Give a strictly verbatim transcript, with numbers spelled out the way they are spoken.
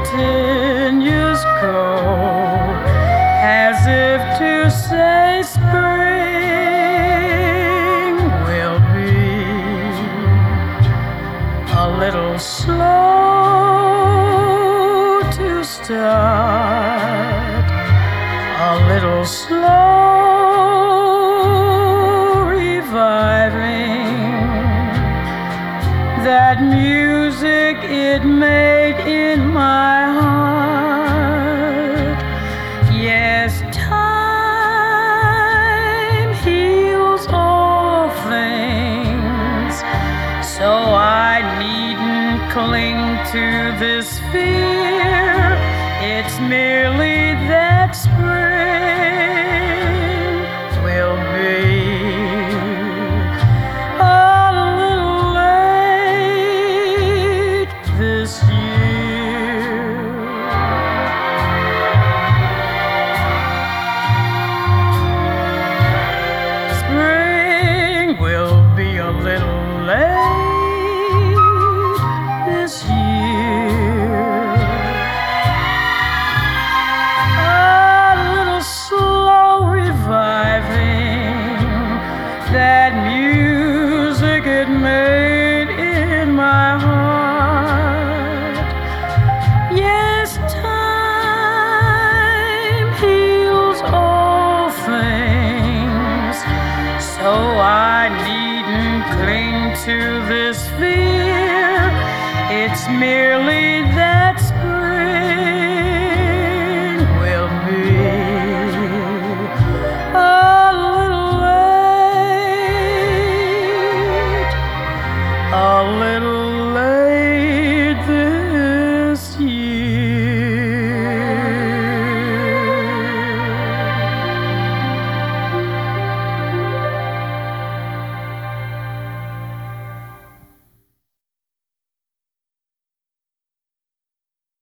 continues cold, as if to say spring will be a little slow to start, a little slow reviving that music it made in my heart. Yes, time heals all things, so I needn't cling to this fear. It's merely that spring will be a little late this year. Spring will be a little late this year. That music it made in my heart. Yes, time heals all things, so I needn't cling to this fear. It's merely